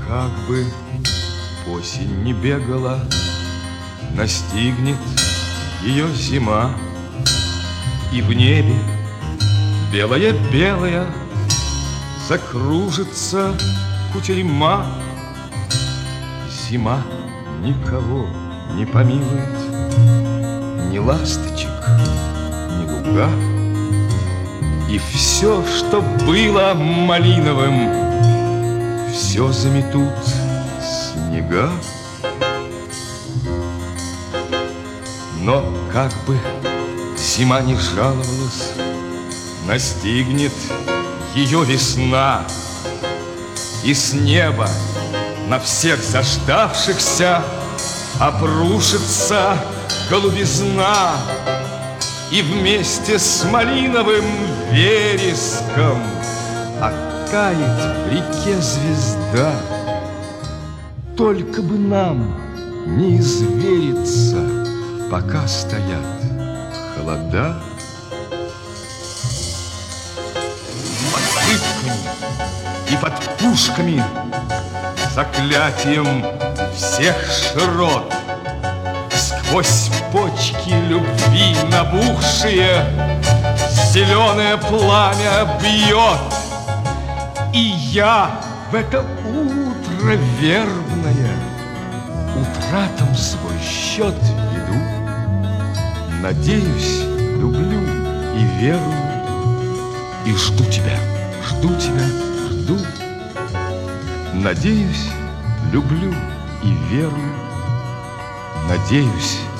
как бы осень не бегала, настигнет ее зима, и в небе белая-белая закружится кутерьма. Зима никого не помилует, ни ласточек, ни луга, и все, что было малиновым, все заметут снега. Но как бы зима не жаловалась, настигнет ее весна, и с неба на всех заждавшихся обрушится голубизна, и вместе с малиновым вереском оттает в реке звезда. Только бы нам не извериться, пока стоят холода. Под пытками и под пушками, заклятием всех широт, сквозь почки любви набухшие зеленое пламя бьет. И я в это утро вербное утратам свой счет веду. Надеюсь, люблю и верую, и жду тебя, жду. Надеюсь, люблю и верую, надеюсь,